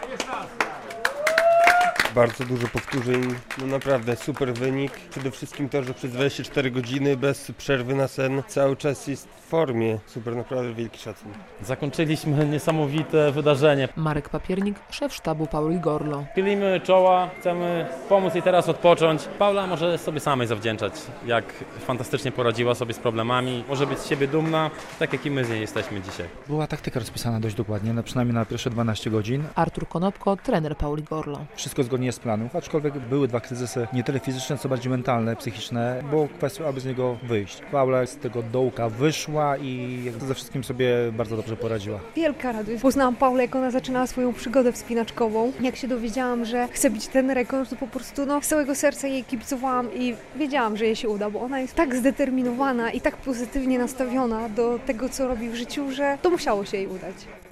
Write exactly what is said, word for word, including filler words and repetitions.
Bardzo dużo powtórzeń, no naprawdę super wynik. Przede wszystkim to, że przez dwadzieścia cztery godziny bez przerwy na sen cały czas jest w formie. Super, naprawdę wielki szacunek. Zakończyliśmy niesamowite wydarzenie. Marek Papiernik, szef sztabu Pauli Gorlo. Chylimy czoła, chcemy pomóc jej teraz odpocząć. Paula może sobie samej zawdzięczać, jak fantastycznie poradziła sobie z problemami. Może być z siebie dumna, tak jak i my z niej jesteśmy dzisiaj. Była taktyka rozpisana dość dokładnie, no przynajmniej na pierwsze dwanaście godzin. Artur Konopko, trener Pauli Gorlo. Wszystko zgodnie z planów, aczkolwiek były dwa kryzysy, nie tyle fizyczne, co bardziej mentalne, psychiczne. Było kwestią, aby z niego wyjść. Paula z tego dołka wyszła i ze wszystkim sobie bardzo dobrze poradziła. Wielka radość. Poznałam Paulę, jak ona zaczynała swoją przygodę wspinaczkową. Jak się dowiedziałam, że chce bić ten rekord, to po prostu no, z całego serca jej kibicowałam i wiedziałam, że jej się uda, bo ona jest tak zdeterminowana i tak pozytywnie nastawiona do tego, co robi w życiu, że to musiało się jej udać.